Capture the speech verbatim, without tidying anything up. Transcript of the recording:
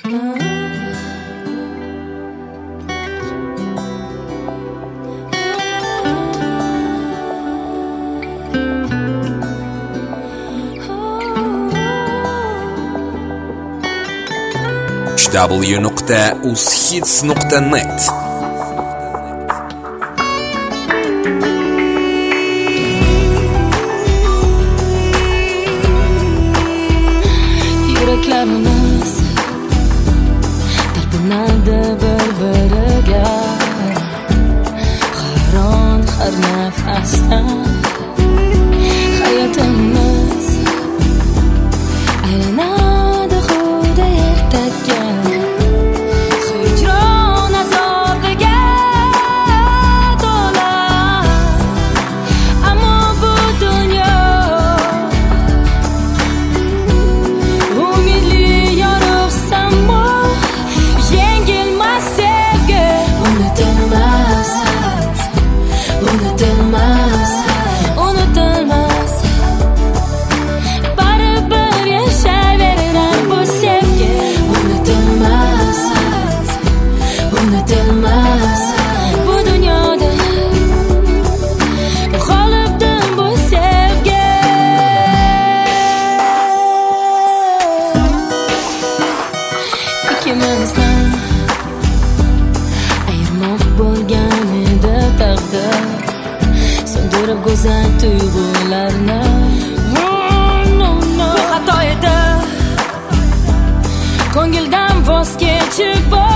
w nuqta ushits nuqta net Yuraklarimiz talpinadi bir-biriga, hayron har nafasda. Hayotimiz aylanadi xuddi ertakka, hijron azobiga to'la. Ammo bu dunyo umidli yorug' samo, yengilmas sevgi. Unutilmas, unutilmas, unutilmas. Baribir yashayverar bu sevgi. Unutilmas, unutilmas. Bu dunyoda g'olibdir bu sevgi. Ikkimizni ayirmoq bo'lgan edi taqdir, so'ndirib go'zal tuyg'ularni. Bu xato edi, ko'ngildan voz kechib